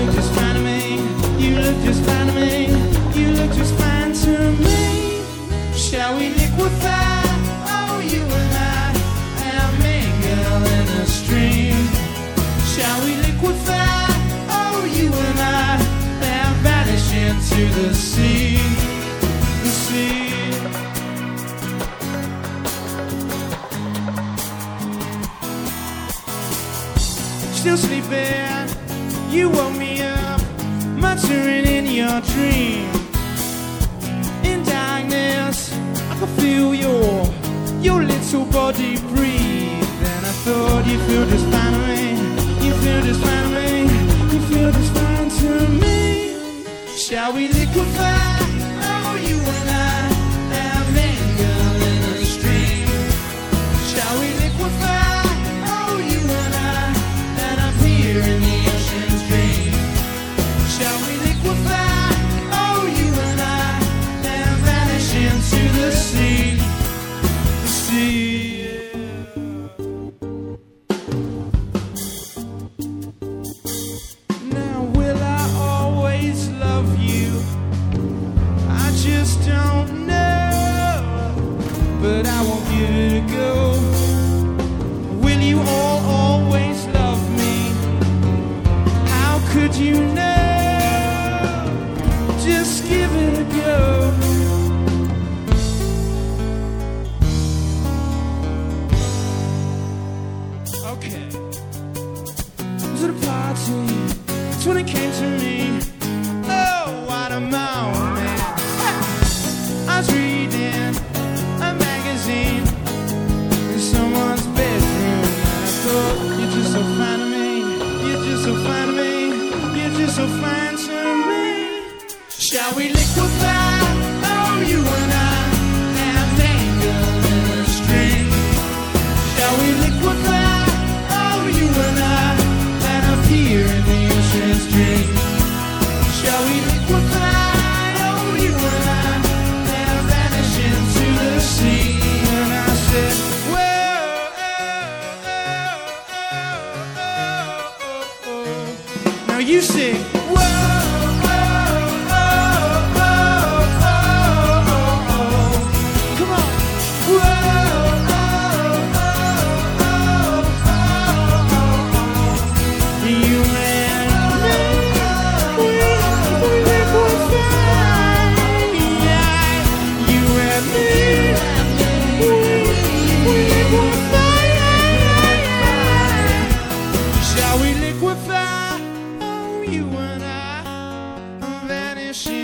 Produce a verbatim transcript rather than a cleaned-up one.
look just fine to me. You look just fine to me. You look just fine to me. Shall we liquefy? Oh, you and I, and mingle in a stream. Shall we liquefy? Oh, you and I, and vanish into the sea. The sea. Still sleeping, you woke me up, muttering in your dream. In darkness, I could feel your, your little body breathe. And I thought you feel just fine to me, you feel just fine to me, you feel just fine to me. Shall we liquefy? Oh, you and I, and mingle in a stream. Shall we liquefy? Oh, you and I, here in the ocean's dream. Shall we liquefy? Oh, you and I, and vanish into the sea. The sea. Now will I always love you? I just don't know, but I won't give it a go. Will you all always love me? Could you know? Just give it a go. Okay. Was it a party? That's when it came to me. Oh, what a moment. I was reading a magazine in someone's bedroom, and I thought, you're just so fine to me. You're just so fine to me. So fine to me. Shall we liquefy? Oh, you and I, and mingle in a stream. Shall we liquefy? Oh, you and I, and appear in the ocean's dream. Shall we liquefy? Oh, you and I, and vanish into the sea. And I said, whoa, oh, oh, oh, oh, oh. Now you sing. Shall we liquefy? Oh, you and I vanish